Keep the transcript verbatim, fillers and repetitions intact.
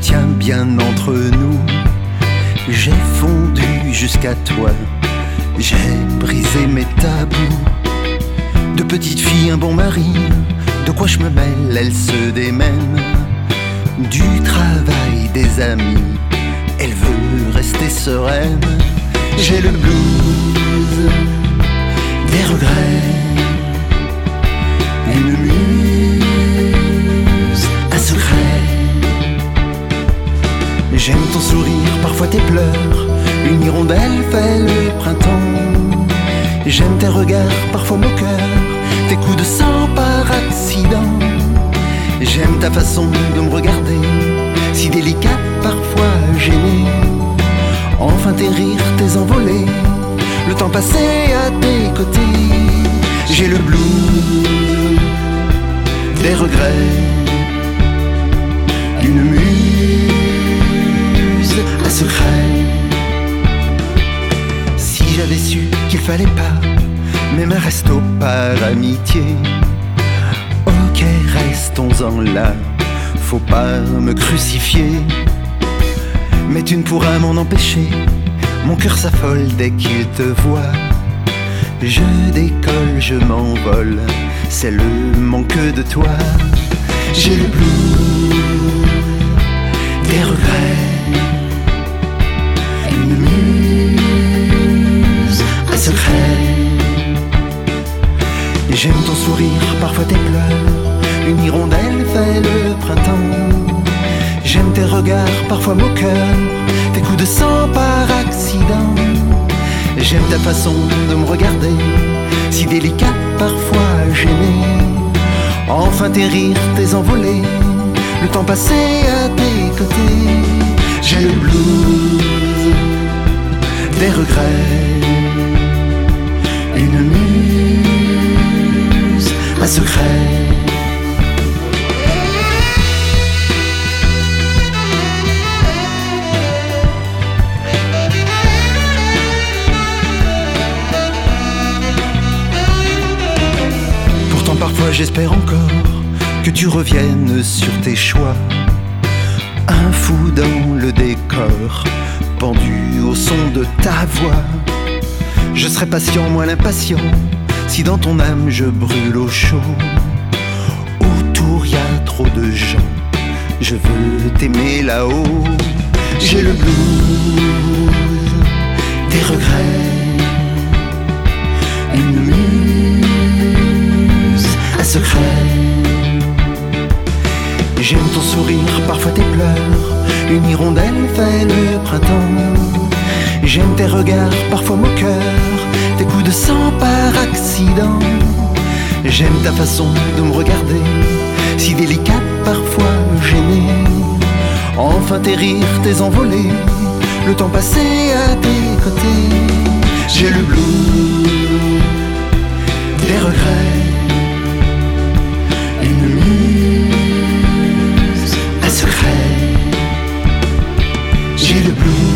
tiens bien entre nous. J'ai fondu jusqu'à toi, j'ai brisé mes tabous. De petite fille un bon mari, de quoi je me mêle, elle se démène. Du travail des amis, elle veut rester sereine. J'ai le blues, des regrets, une muse à secret. J'aime ton sourire, parfois tes pleurs, une hirondelle fait le printemps. J'aime tes regards, parfois moqueurs, tes coups de sang par accident. J'aime ta façon de me regarder, si délicate, parfois gênée. Enfin tes rires, tes envolées, le temps passé à tes côtés. J'ai le blues, des regrets, d'une muse à secret. Si j'avais su qu'il fallait pas, mais me resto par amitié. Ok, restons-en là, faut pas me crucifier. Mais tu ne pourras m'en empêcher, mon cœur s'affole dès qu'il te voit. Je décolle, je m'envole, c'est le manque de toi. J'ai le blues, des regrets, une muse à secret. J'aime ton sourire, parfois tes pleurs, une hirondelle fait le printemps. J'aime tes regards, parfois moqueurs, tes coups de sang par accident. J'aime ta façon de me regarder, si délicate, parfois gênée. Enfin tes rires, tes envolées, le temps passé à tes côtés. J'ai le blues, des regrets, une muse à secret. Parfois j'espère encore que tu reviennes sur tes choix. Un fou dans le décor, pendu au son de ta voix. Je serai patient, moi l'impatient, si dans ton âme je brûle au chaud. Autour y a trop de gens, je veux t'aimer là-haut. J'ai le blues, des regrets, une muse à secret. J'aime ton sourire, parfois tes pleurs, une hirondelle fait le printemps. J'aime tes regards, parfois moqueurs, tes coups de sang par accident. J'aime ta façon de me regarder, si délicate, parfois gênée. Enfin tes rires, tes envolées, le temps passé à tes côtés. J'ai le blues, des regrets, une muse à secret. J'ai le blues.